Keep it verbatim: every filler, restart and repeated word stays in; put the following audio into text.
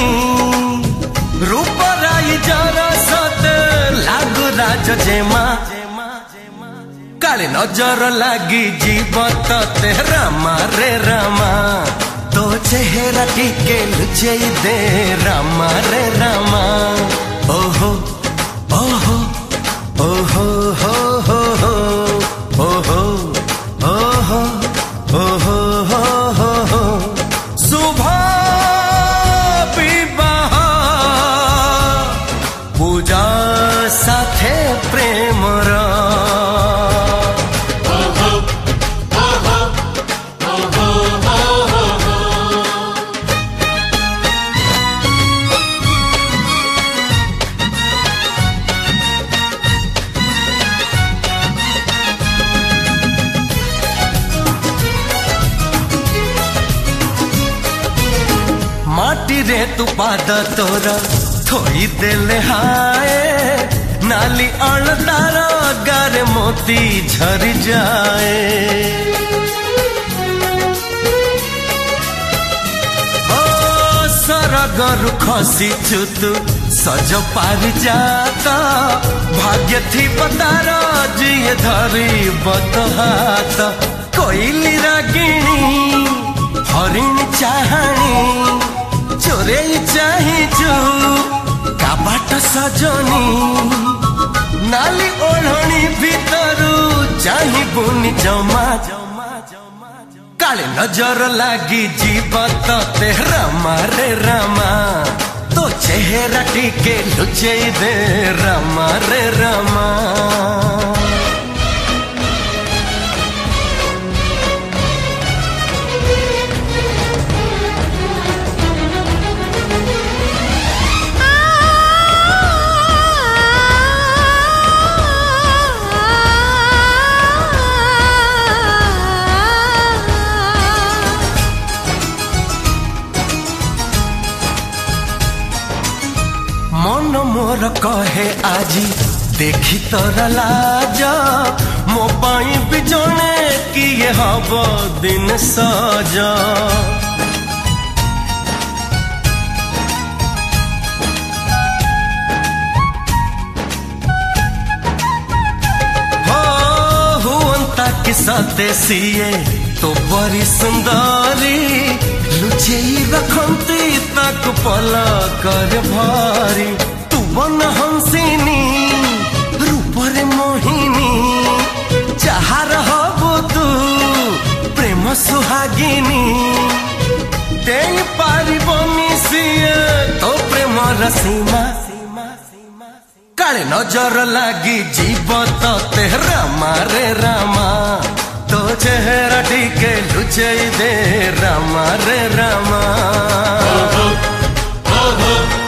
रूप राई जरा सते लागु राज जेमा काले नजर लागी जीव ते रामा रे रामा तो चेहरा टिके लुचे दे रामा रे रामा ओहो ओहो ओहो हो हो हो ओहो ओहो ओहो हो हो हो शुभ विवाह पूजा साथे प्रेमर माटी रे तू पाद तोरा थोई देले हाय नाली अणदार गारे मोती झरी जाए ओ सरगरु खसी चुतु सज पारि जाता भाग्य थी पतार जिए धरी बत हाथ कोइली रागिणी हरिण चाहणी चोरे चाहिचु काबाट सजनी नाली ओढ़णी भीतरू चाही बुनी जमा काले नजर लागी जीवत ते रामा रे रामा तो चेहरा टिके लुचे दे रामा रे रामा मन मोर कहे आजी देखी तोरा लाज मो पाई भी जने किए हब दिन सज हो हुअंता कि सते सिए तो बड़ी सुंदरी लुचेई रखंती तक पल कर भारी तू बन हंसिनी रूपरे मोहिनी जहार हबु तू प्रेम सुहागिनी दे पारिबनी सिए तो प्रेम रसीमा काले नजर लागी जीवत ते रामा रे रामा तो चेहरा टिके लुचे दे रामा रे रामा।